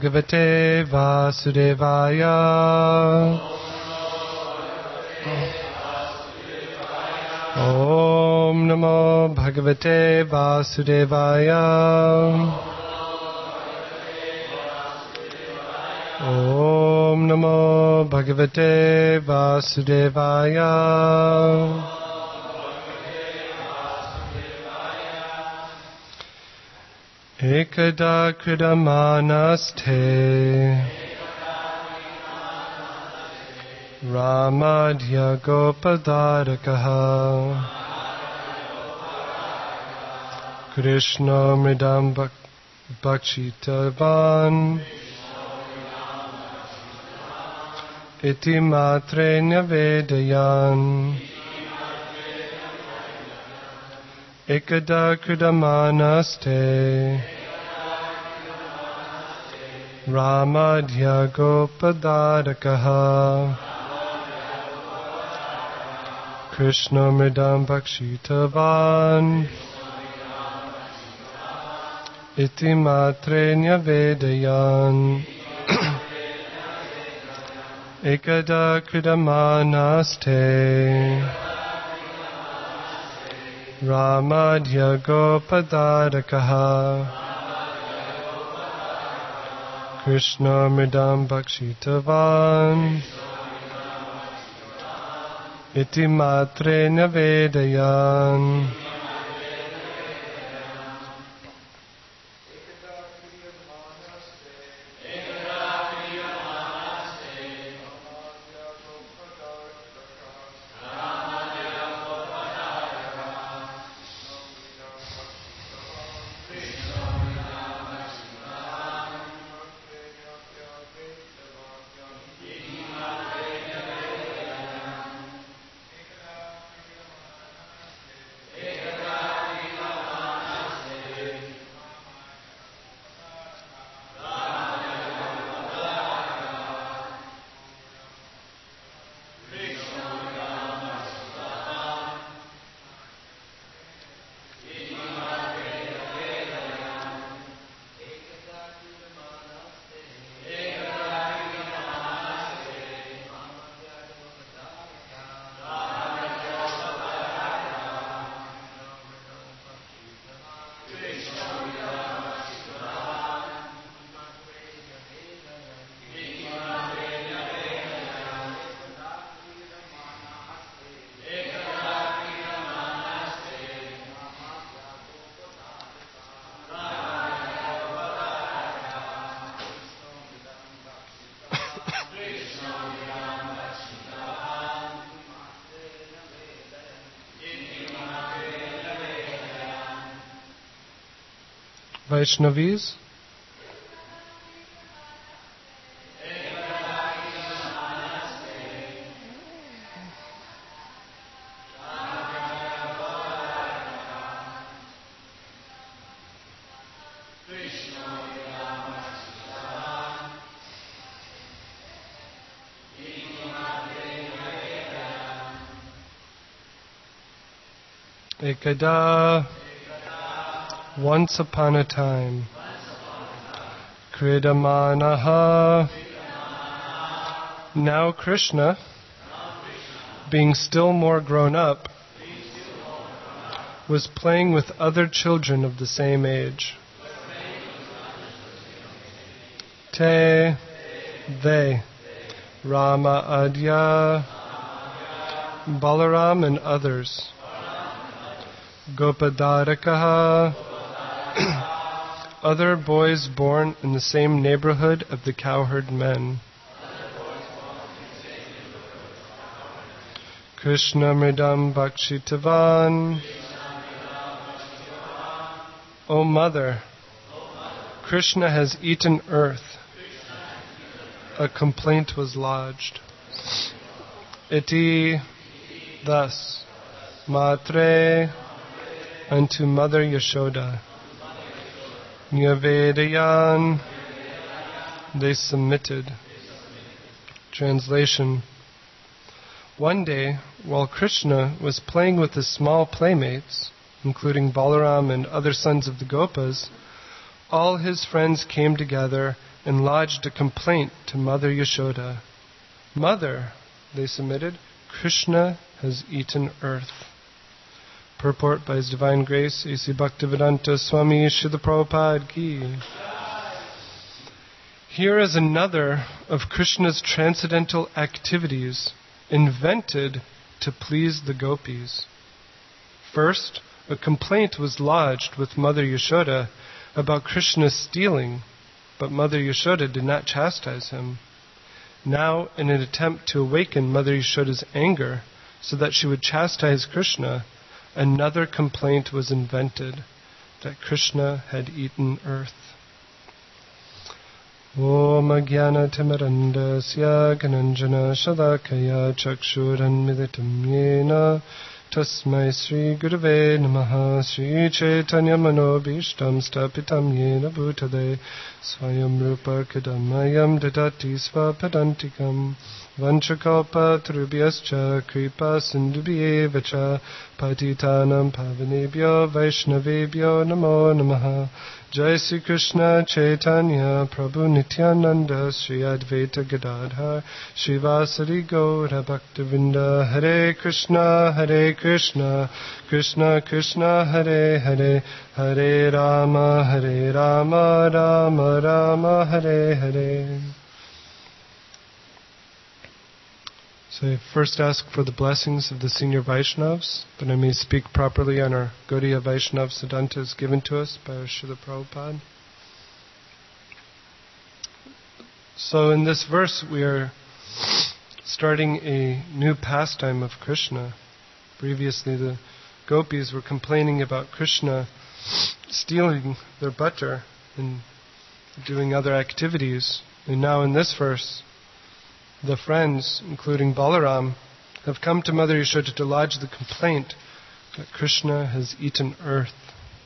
Bhagavate Vasudevaya. Om Namo Bhagavate Vasudevaya. Om Namo Bhagavate Vasudevaya. Ekada Kridamanaste Ramadhya Gopadarakaha Krishna Mridam Bhakshitavan Iti Matre Nyavedayan Ekada Kridamanaste Ramadhya Gopadarakaha Krishna Mridam Bhakshitavan Iti Matre Nyavedayan Ekada Kridamanaste Ramadhya Gopadarakaha Krishna Mridam Bhakshitavan Iti Matre Nyavedayan Vaishnavis. Ekada, once upon a time, Kridamanaha, now Krishna, being still more grown up, was playing with other children of the same age. Te, they, Rama Adya, Balaram and others. Gopadarakaha, other boys born in the same neighborhood of the cowherd men. Krishna Mridam Bhakshitavan, O Mother, Krishna has eaten earth. A complaint was lodged. Iti, thus, Matre, unto Mother Yashoda. Nyavedayan, they submitted. Translation. One day, while Krishna was playing with his small playmates, including Balaram and other sons of the Gopas, all his friends came together and lodged a complaint to Mother Yashoda. Mother, they submitted, Krishna has eaten earth. Purport by His Divine Grace, A.C. Bhaktivedanta Swami Srila Prabhupada Ki. Here is another of Krishna's transcendental activities invented to please the gopis. First, a complaint was lodged with Mother Yashoda about Krishna stealing, but Mother Yashoda did not chastise him. Now, in an attempt to awaken Mother Yashoda's anger so that she would chastise Krishna, another complaint was invented, that Krishna had eaten earth. Om Ajnana Timirandasya Gananjana Shalakaya Chakshuranmilitam Yena Tasmai Sri Gurave Namaha Sri Chaitanya Manobhishtam Stapitam Yena Bhutale Swayam Rupa Kadamayam Dadati Svapadantikam Vanchakalpa Trubhyascha Kripa Sindubhyevacha Patitanam Pavanebhyo Vaishnavebhyo Namo Namaha Jai Sri Krishna Chaitanya Prabhu Nityananda Sri Advaita Gadadhar Srivasari Gaura Bhaktavinda Hare Krishna Krishna Krishna Hare Hare Hare Rama Rama Rama Hare Hare. So I first ask for the blessings of the senior Vaishnavas, that I may speak properly on our Gaudiya Vaishnav Siddhantas given to us by our Srila Prabhupada. So in this verse we are starting a new pastime of Krishna. Previously the gopis were complaining about Krishna stealing their butter and doing other activities. And now in this verse, the friends, including Balaram, have come to Mother Yashoda to lodge the complaint that Krishna has eaten earth.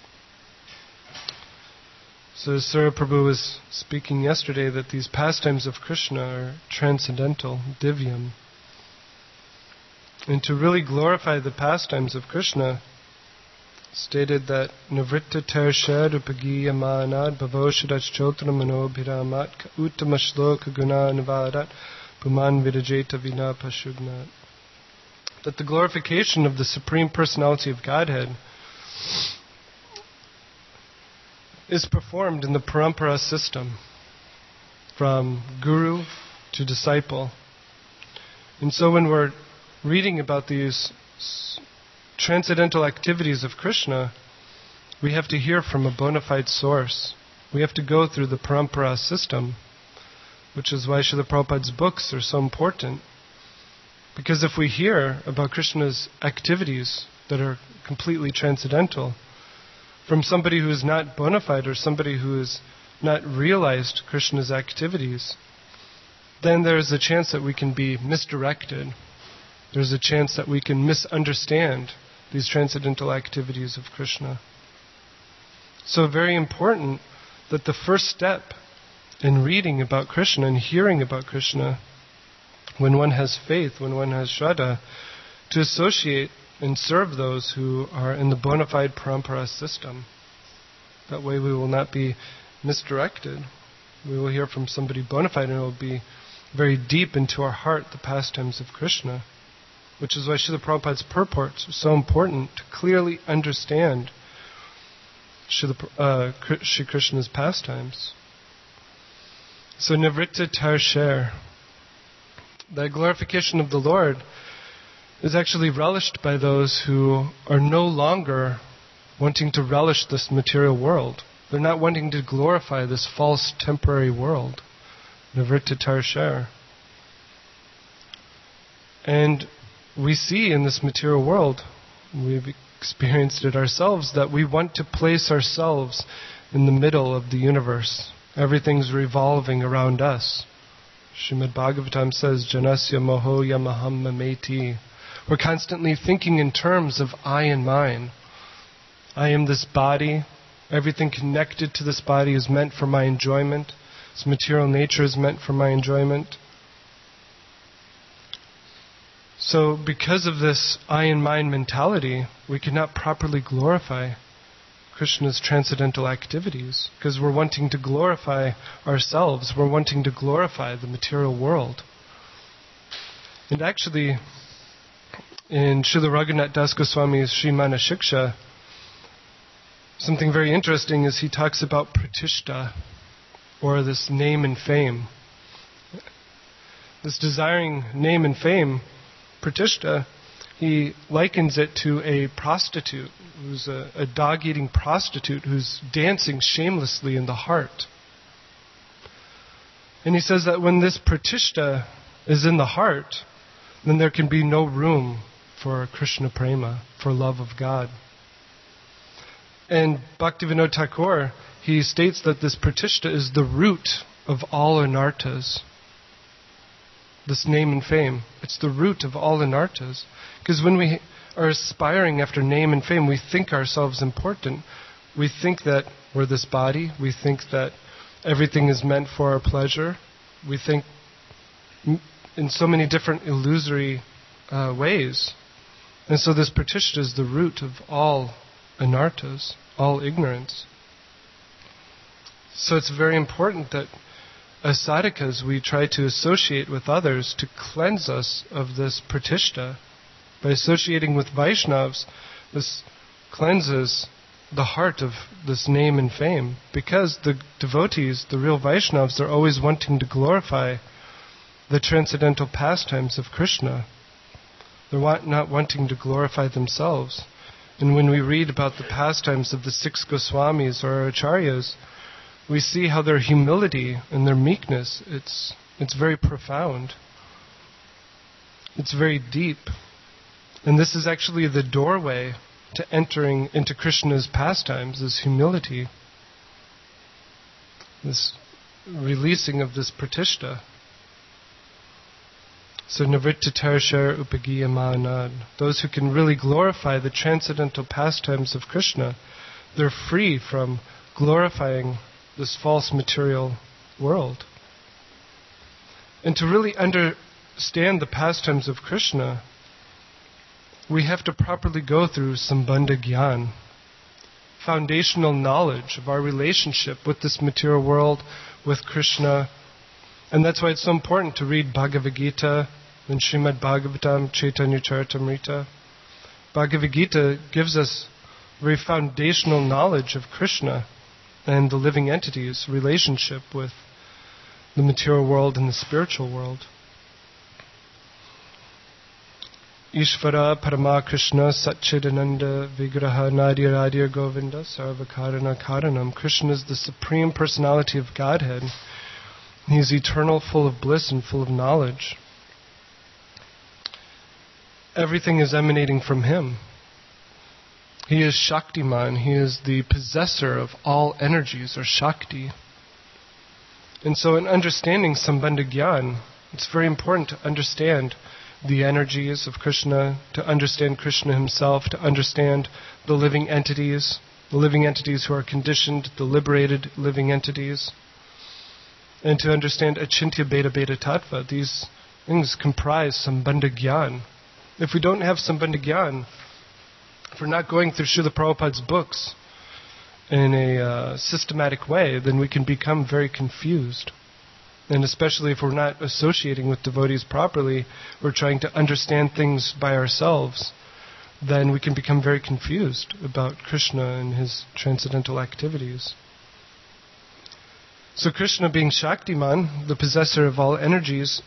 So Sura Prabhu was speaking yesterday that these pastimes of Krishna are transcendental, divyam. And to really glorify the pastimes of Krishna, stated that Navritta Tersher Upagiya Manad Bhavoshadat Chotra Mano Bhiramat Uttama Shloka Guna Navadat Puman Vidajeta Vina Pashugnat. That the glorification of the Supreme Personality of Godhead is performed in the parampara system, from guru to disciple. And so when we're reading about these transcendental activities of Krishna, we have to hear from a bona fide source. We have to go through the parampara system, which is why Srila Prabhupada's books are so important. Because if we hear about Krishna's activities that are completely transcendental from somebody who is not bona fide or somebody who has not realized Krishna's activities, then there's a chance that we can be misdirected. There's a chance that we can misunderstand these transcendental activities of Krishna. So very important that the first step in reading about Krishna and hearing about Krishna, when one has faith, when one has Shraddha, to associate and serve those who are in the bona fide parampara system. That way we will not be misdirected. We will hear from somebody bona fide and it will be very deep into our heart the pastimes of Krishna. Which is why Srila Prabhupada's purports are so important, to clearly understand Shri Krishna's pastimes. So Nivritta Tarsher, the glorification of the Lord, is actually relished by those who are no longer wanting to relish this material world. They're not wanting to glorify this false temporary world. Nivritta Tarsher. And we see in this material world, we've experienced it ourselves, that we want to place ourselves in the middle of the universe. Everything's revolving around us. Srimad Bhagavatam says, Janasya moho yamaham mameti. We're constantly thinking in terms of I and mine. I am this body. Everything connected to this body is meant for my enjoyment. This material nature is meant for my enjoyment. So because of this I and mine mentality, we cannot properly glorify Krishna's transcendental activities, because we're wanting to glorify ourselves, we're wanting to glorify the material world. And actually, in Srila Raghunath Das Goswami's Srimana Shiksha, something very interesting is he talks about pratishta, or this name and fame. This desiring name and fame, pratishta, he likens it to a prostitute, who's a dog-eating prostitute who's dancing shamelessly in the heart. And he says that when this pratishta is in the heart, then there can be no room for Krishna prema, for love of God. And Bhaktivinoda Thakur, he states that this pratishta is the root of all anarthas. This name and fame, it's the root of all anarthas. Because when we are aspiring after name and fame, we think ourselves important. We think that we're this body. We think that everything is meant for our pleasure. We think in so many different illusory ways. And so this pratishta is the root of all anarthas, all ignorance. So it's very important that as sadhakas we try to associate with others to cleanse us of this pratishta. By associating with Vaishnavas, this cleanses the heart of this name and fame. Because the devotees, the real Vaishnavas, are always wanting to glorify the transcendental pastimes of Krishna. They're not wanting to glorify themselves. And when we read about the pastimes of the 6 Goswamis or Acharyas, we see how their humility and their meekness, it's very profound. It's very deep. And this is actually the doorway to entering into Krishna's pastimes, this humility, this releasing of this pratishta. So navrittatarshar upagiyamanad. Those who can really glorify the transcendental pastimes of Krishna, they're free from glorifying this false material world. And to really understand the pastimes of Krishna, we have to properly go through Sambandha Gyan, foundational knowledge of our relationship with this material world, with Krishna. And that's why it's so important to read Bhagavad Gita and Srimad Bhagavatam, Chaitanya Charitamrita. Bhagavad Gita gives us very foundational knowledge of Krishna and the living entity's relationship with the material world and the spiritual world. Ishvara Parama Krishna Satchidananda Vigraha Nadir Adir Govinda Sarvakarana Karanam. Krishna is the Supreme Personality of Godhead. He is eternal, full of bliss and full of knowledge. Everything is emanating from Him. He is Shaktiman. He is the possessor of all energies, or Shakti. And so in understanding Sambandha Gyan, it's very important to understand the energies of Krishna, to understand Krishna Himself, to understand the living entities who are conditioned, the liberated living entities, and to understand Achintya Beta Beta Tattva. These things comprise Sambandha Gyan. If we don't have Sambandha Gyan, if we're not going through Srila Prabhupada's books in a systematic way, then we can become very confused. And especially if we're not associating with devotees properly, we're trying to understand things by ourselves, then we can become very confused about Krishna and His transcendental activities. So Krishna, being Shaktiman, the possessor of all energies,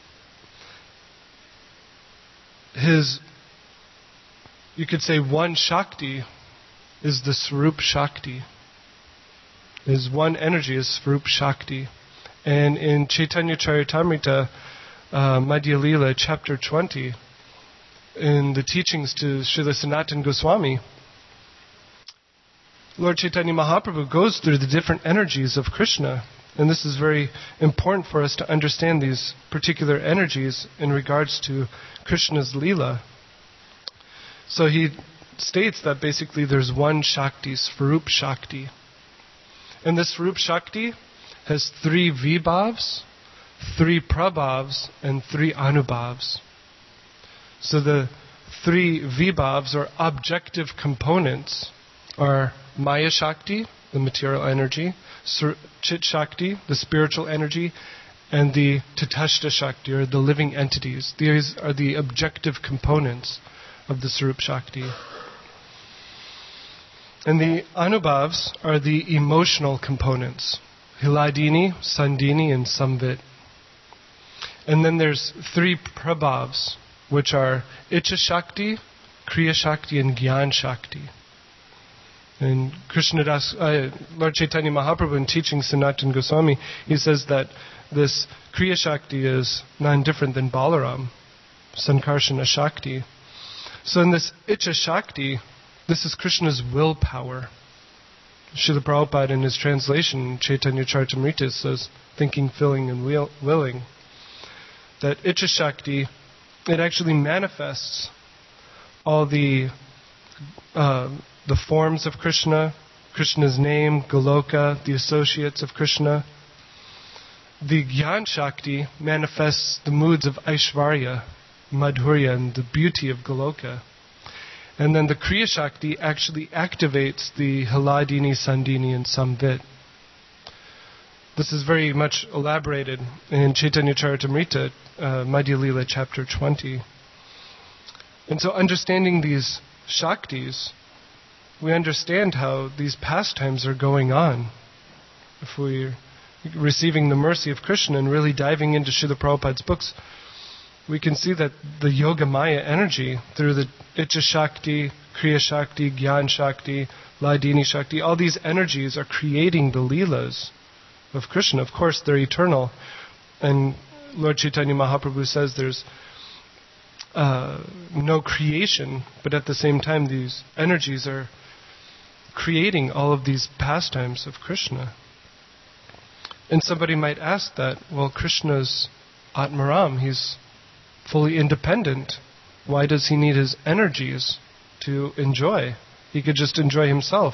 His, you could say, one Shakti is the Swarup Shakti. His one energy is Swarup Shakti. And in Chaitanya Charitamrita, Madhya Lila, chapter 20, in the teachings to Srila Sanatana Goswami, Lord Chaitanya Mahaprabhu goes through the different energies of Krishna. And this is very important for us to understand these particular energies in regards to Krishna's Leela. So he states that basically there's one Shakti, Swarup Shakti. And this Swarup Shakti has 3 Vibhavs, 3 Prabhavs, and 3 Anubhavs. So the 3 Vibhavs, or objective components, are Maya Shakti, the material energy, Chit Shakti, the spiritual energy, and the Tatashta Shakti, or the living entities. These are the objective components of the Sarup Shakti. And the Anubhavs are the emotional components, Hiladini, Sandini, and Samvit. And then there's 3 Prabhavs, which are Icha Shakti, Kriya Shakti, and Gyan Shakti. And Lord Chaitanya Mahaprabhu, in teaching Sanatana Goswami, he says that this Kriya Shakti is none different than Balaram, Sankarsana Shakti. So in this Icha Shakti, this is Krishna's willpower. Srila Prabhupada, in his translation, Chaitanya Charitamrita, says, thinking, feeling, and willing. That Icha Shakti, it actually manifests all the forms of Krishna, Krishna's name, Goloka, the associates of Krishna. The Gyan Shakti manifests the moods of Aishvarya, Madhurya, and the beauty of Goloka. And then the Kriya Shakti actually activates the Haladini, Sandini, and Samvit. This is very much elaborated in Chaitanya Charitamrita, Madhya Lila, chapter 20. And so understanding these Shaktis, we understand how these pastimes are going on. If we're receiving the mercy of Krishna and really diving into Srila Prabhupada's books, we can see that the Yoga Maya energy, through the Icha Shakti, Kriya Shakti, Gyan Shakti, Ladini Shakti, all these energies are creating the Leelas of Krishna. Of course, they're eternal. And Lord Chaitanya Mahaprabhu says there's no creation, but at the same time these energies are creating all of these pastimes of Krishna. And somebody might ask that, well, Krishna's Atmaram, he's fully independent. Why does he need his energies to enjoy? He could just enjoy himself.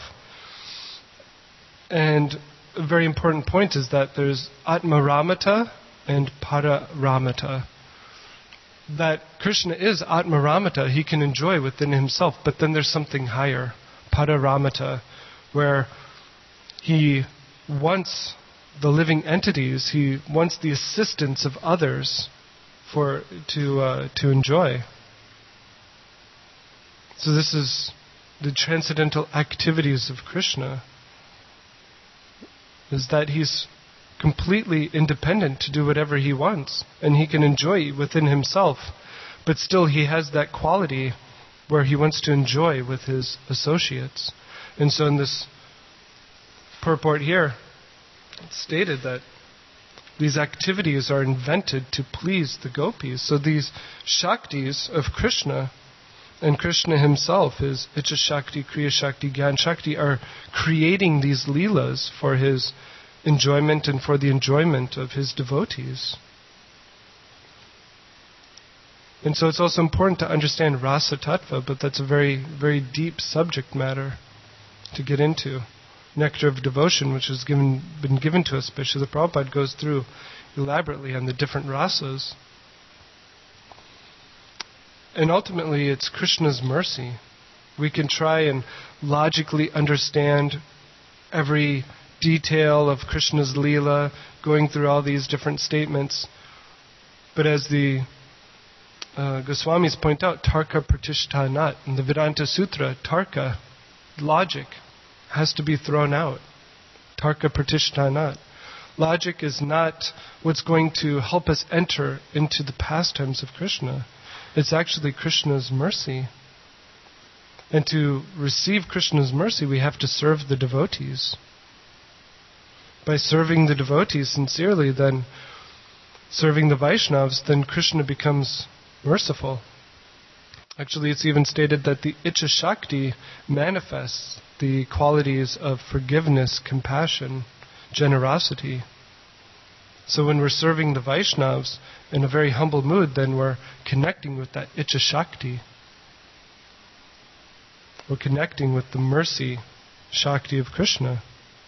And a very important point is that there's Atmaramata and Pararamata. That Krishna is Atmaramata, he can enjoy within himself, but then there's something higher, Pararamata, where he wants the living entities, he wants the assistance of others to enjoy. So this is the transcendental activities of Krishna, is that he's completely independent to do whatever he wants, and he can enjoy within himself, but still he has that quality where he wants to enjoy with his associates. And so in this purport here, it's stated that these activities are invented to please the gopis. So these Shaktis of Krishna, and Krishna himself, his Icha Shakti, Kriya Shakti, Gyan Shakti, are creating these Leelas for his enjoyment and for the enjoyment of his devotees. And so it's also important to understand Rasa Tattva, but that's a very, very deep subject matter to get into. Nectar of Devotion, which has been given to us by Srila Prabhupada, goes through elaborately on the different rasas. And ultimately, it's Krishna's mercy. We can try and logically understand every detail of Krishna's Leela, going through all these different statements. But as the Goswamis point out, Tarka Pratishtanat, in the Vedanta Sutra, Tarka, logic, has to be thrown out. Tarka Pratishtanat. Logic is not what's going to help us enter into the pastimes of Krishna. It's actually Krishna's mercy. And to receive Krishna's mercy, we have to serve the devotees. By serving the devotees sincerely, then serving the Vaishnavas, then Krishna becomes merciful. Actually, it's even stated that the Icha Shakti manifests the qualities of forgiveness, compassion, generosity. So when we're serving the Vaishnavas in a very humble mood, then we're connecting with that Icha Shakti. We're connecting with the mercy Shakti of Krishna.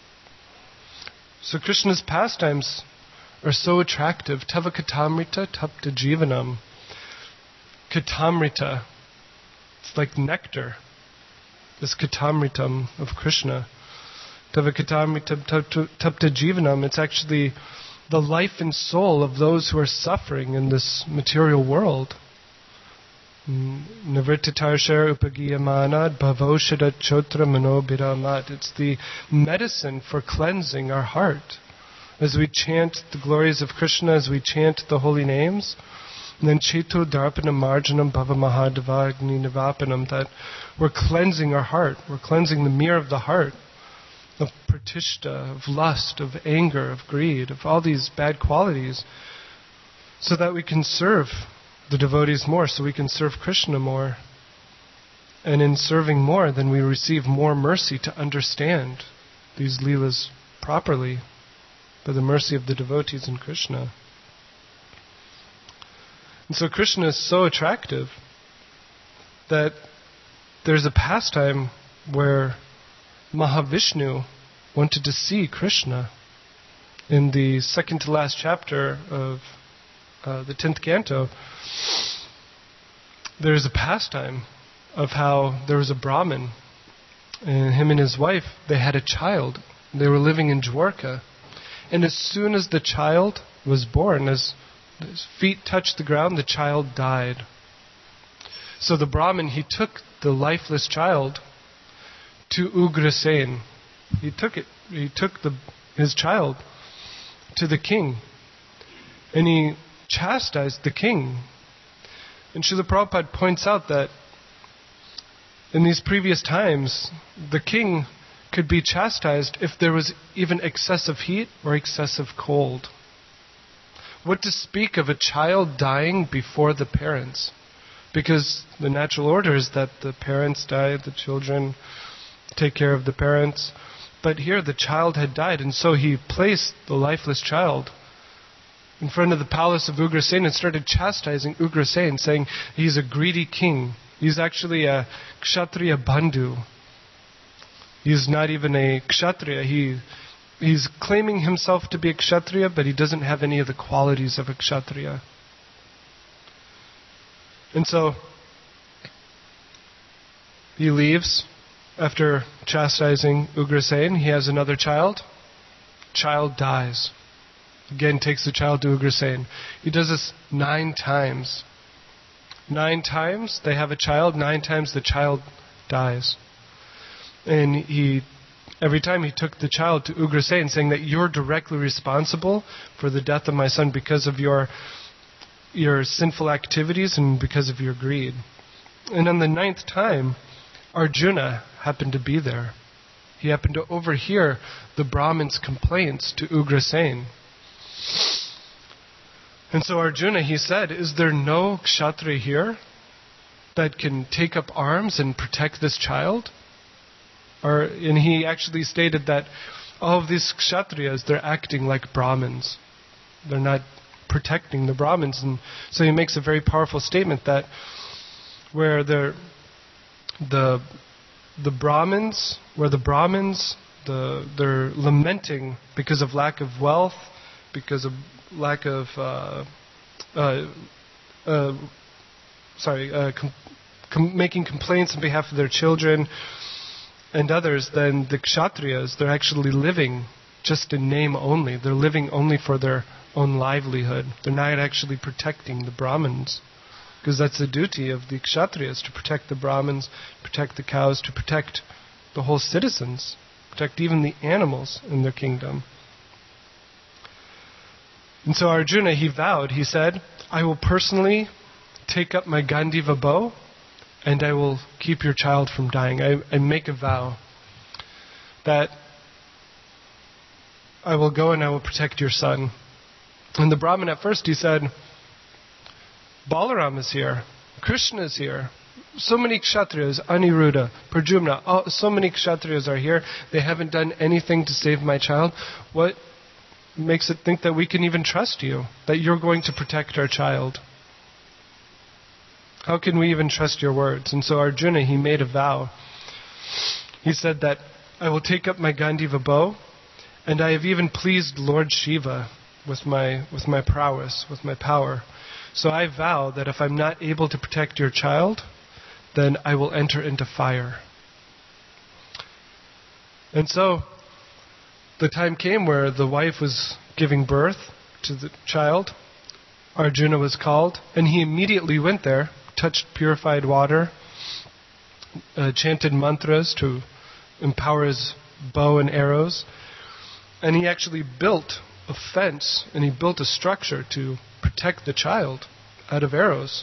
So Krishna's pastimes are so attractive. Tava Katamrita Tapta Jivanam. Katamrita, it's like nectar. this Katamritam of Krishna. Tava Katamritam Tapta Jivanam. It's actually the life and soul of those who are suffering in this material world. Navrititarsher Upagiyamanad Bhavoshadat Chotra Manobiramat. It's the medicine for cleansing our heart. As we chant the glories of Krishna, as we chant the holy names, and then Cheto Darpanam Marjanam Bhava Mahadavagni Navapanam, that we're cleansing our heart. We're cleansing the mirror of the heart, of pratishta, of lust, of anger, of greed, of all these bad qualities, so that we can serve the devotees more, so we can serve Krishna more. And in serving more, then we receive more mercy to understand these leelas properly by the mercy of the devotees in Krishna. And so Krishna is so attractive that there's a pastime where Mahavishnu wanted to see Krishna. In the second to last chapter of the 10th canto, there's a pastime of how there was a Brahmin, and him and his wife, they had a child. They were living in Dwarka. And as soon as the child was born, as his feet touched the ground, the child died. So the Brahmin, he took the lifeless child to Ugrasen. He took his child to the king, and he chastised the king. And Srila Prabhupada points out that in these previous times, the king could be chastised if there was even excessive heat or excessive cold. What to speak of a child dying before the parents? Because the natural order is that the parents die, the children take care of the parents. But here the child had died, and so he placed the lifeless child in front of the palace of Ugrasen and started chastising Ugrasen, saying he's a greedy king. He's actually a Kshatriya Bandhu. He's not even a Kshatriya. He's claiming himself to be a Kshatriya, but he doesn't have any of the qualities of a Kshatriya. And so he leaves after chastising Ugrasen. He has another child. Child dies. Again takes the child to Ugrasen. He does this 9 times. 9 times they have a child. 9 times the child dies. And every time he took the child to Ugrasen, saying that you're directly responsible for the death of my son because of your sinful activities and because of your greed. And on the 9th time, Arjuna happened to be there. He happened to overhear the Brahmin's complaints to Ugrasen. And so Arjuna, he said, is there no Kshatriya here that can take up arms and protect this child? And he actually stated that all of these Kshatriyas, they're acting like Brahmins. They're not protecting the Brahmins. And so he makes a very powerful statement that where the Brahmins, they're lamenting because of lack of wealth, because of lack of making complaints on behalf of their children and others, then the Kshatriyas, they're actually living just in name only. They're living only for their own livelihood. They're not actually protecting the Brahmins. Because that's the duty of the Kshatriyas, to protect the Brahmins, protect the cows, to protect the whole citizens, protect even the animals in their kingdom. And so Arjuna, he vowed, he said, I will personally take up my Gandiva bow and I will keep your child from dying. I make a vow that I will go and I will protect your son. And the Brahmin at first, he said, Balaram is here, Krishna is here, so many Kshatriyas, Aniruddha, Pradyumna, so many Kshatriyas are here. They haven't done anything to save my child. What makes it think that we can even trust you, that you're going to protect our child? How can we even trust your words? And so Arjuna, he made a vow. He said that I will take up my Gandiva bow, and I have even pleased Lord Shiva with my prowess, with my power. So I vow that if I'm not able to protect your child, then I will enter into fire. And so the time came where the wife was giving birth to the child. Arjuna was called, and he immediately went there, touched purified water, chanted mantras to empower his bow and arrows, and he actually built a fence, and he built a structure to protect the child out of arrows.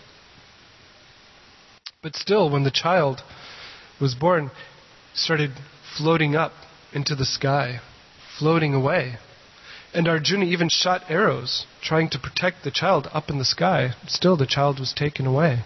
But still, when the child was born, he started floating up into the sky, floating away. And Arjuna even shot arrows, trying to protect the child up in the sky. Still, the child was taken away.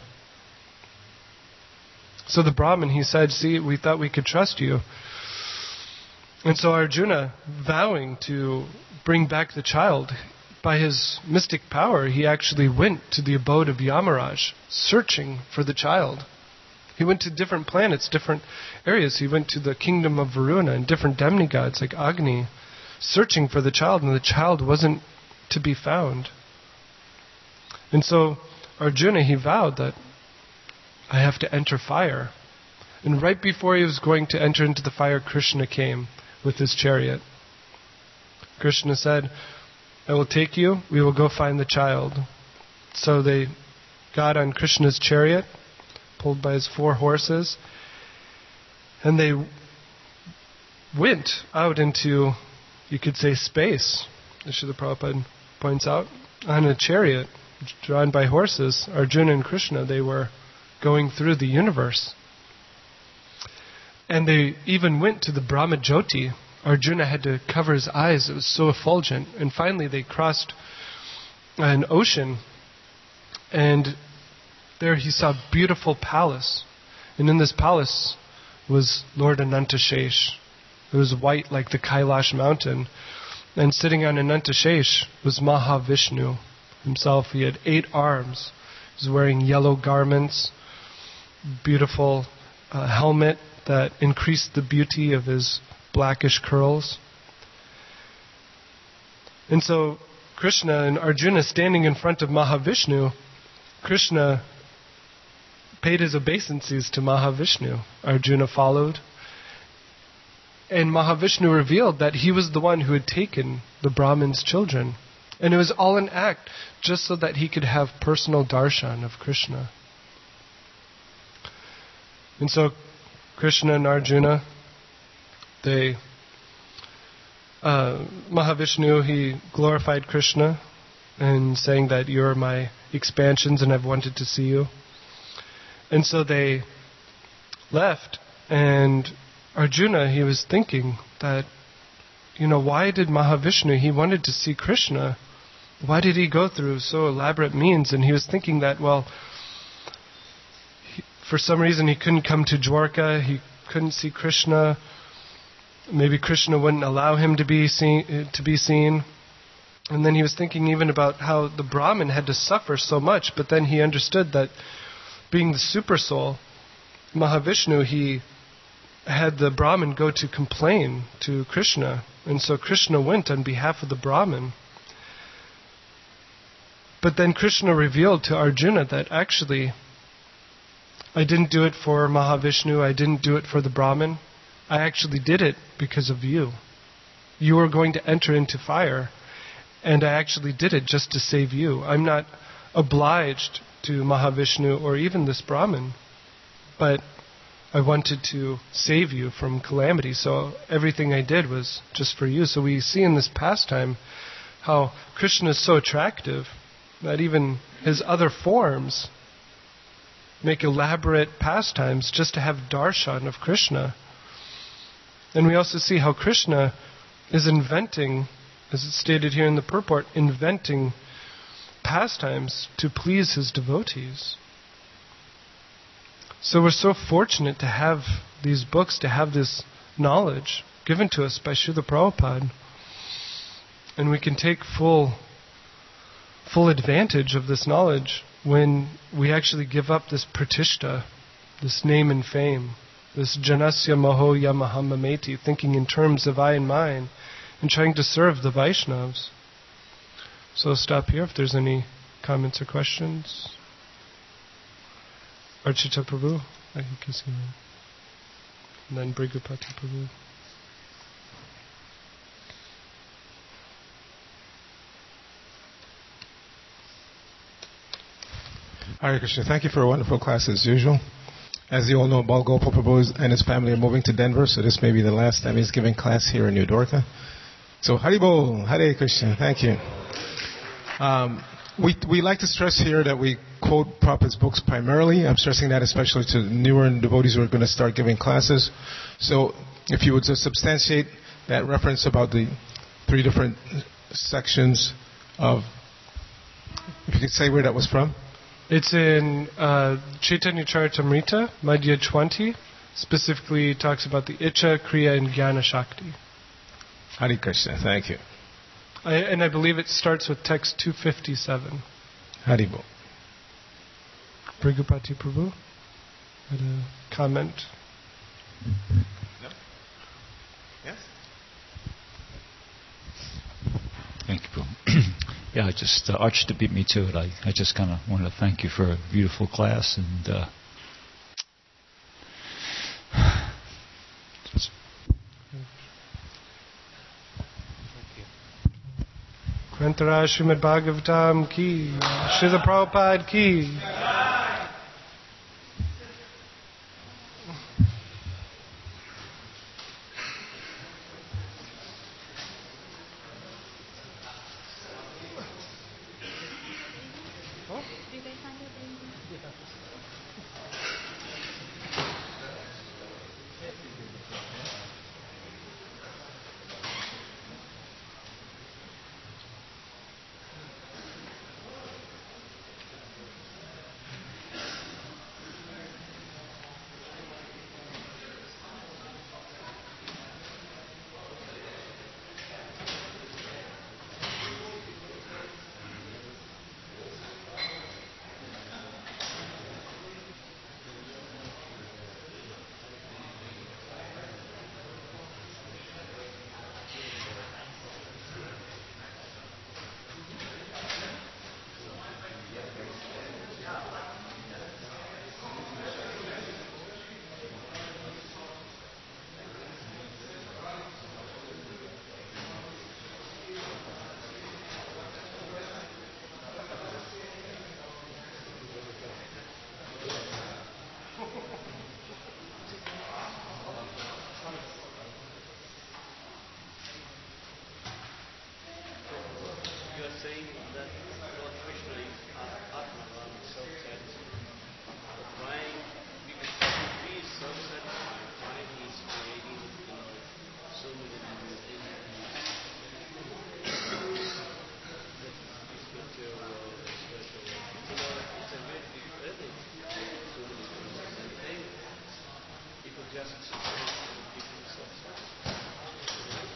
So the Brahmin, he said, "See, we thought we could trust you." And so Arjuna, vowing to bring back the child, by his mystic power, he actually went to the abode of Yamaraj, searching for the child. He went to different planets, different areas. He went to the kingdom of Varuna and different demigods like Agni, searching for the child, and the child wasn't to be found. And so Arjuna, he vowed that I have to enter fire. And right before he was going to enter into the fire, Krishna came with his chariot. Krishna said, "I will take you, we will go find the child." So they got on Krishna's chariot, pulled by his 4 horses, and they went out into, you could say, space, as Srila Prabhupada points out, on a chariot drawn by horses. Arjuna and Krishna, they were going through the universe. And they even went to the Brahma Jyoti. Arjuna had to cover his eyes, it was so effulgent. And finally they crossed an ocean, and there he saw a beautiful palace. And in this palace was Lord Anantashesh. It was white like the Kailash mountain. And sitting on Anantashesh was Mahavishnu himself. He had 8 arms. He was wearing yellow garments, beautiful helmet that increased the beauty of his blackish curls. And so Krishna and Arjuna standing in front of Mahavishnu, Krishna paid his obeisances to Mahavishnu. Arjuna followed. And Mahavishnu revealed that he was the one who had taken the Brahmin's children. And it was all an act just so that he could have personal darshan of Krishna. And so Krishna and Arjuna, Mahavishnu, he glorified Krishna and saying that you're my expansions and I've wanted to see you. And so they left, and Arjuna, he was thinking that, why did Mahavishnu, he wanted to see Krishna, why did he go through so elaborate means? And he was thinking that, for some reason he couldn't come to Dwarka, he couldn't see Krishna, maybe Krishna wouldn't allow him to be seen. And then he was thinking even about how the Brahmin had to suffer so much, but then he understood that being the super soul, Mahavishnu, he had the Brahmin go to complain to Krishna. And so Krishna went on behalf of the Brahmin. But then Krishna revealed to Arjuna that actually, I didn't do it for Mahavishnu, I didn't do it for the Brahmin. I actually did it because of you. You were going to enter into fire, and I actually did it just to save you. I'm not obliged to Mahavishnu or even this Brahmin, but I wanted to save you from calamity, so everything I did was just for you. So we see in this pastime how Krishna is so attractive that even his other forms make elaborate pastimes just to have darshan of Krishna. And we also see how Krishna is inventing, as it's stated here in the purport, inventing pastimes to please his devotees. So we're so fortunate to have these books, to have this knowledge given to us by Srila Prabhupada. And we can take full advantage of this knowledge when we actually give up this pratishta, this name and fame, this janasya moho yamaham mameti, thinking in terms of I and mine, and trying to serve the Vaishnavas. So I'll stop here if there's any comments or questions. Archita Prabhu, I can kiss you. And then Brigupati Prabhu. Hare Krishna. Thank you for a wonderful class as usual. As you all know, Bal Gopal Prabhu and his family are moving to Denver, so this may be the last time he's giving class here in New Dwarka. So Haribol, Hare Krishna. Thank you. We like to stress here that we quote Prabhupada's books primarily. I'm stressing that especially to newer devotees who are going to start giving classes. So if you would just substantiate that reference about the 3 different sections of, if you could say where that was from. It's in Chaitanya Charitamrita, Madhya 20. Specifically talks about the Icha, Kriya, and Jnana Shakti. Hare Krishna, thank you. I believe it starts with text 257. Haribol. Brigupati Prabhu had a comment. No? Yes? Thank you, Prabhu. Yeah, just Archita beat me to it. I just kind of want to thank you for a beautiful class and Grantara Srimad Bhagavatam ki, Srila Prabhupada ki. Just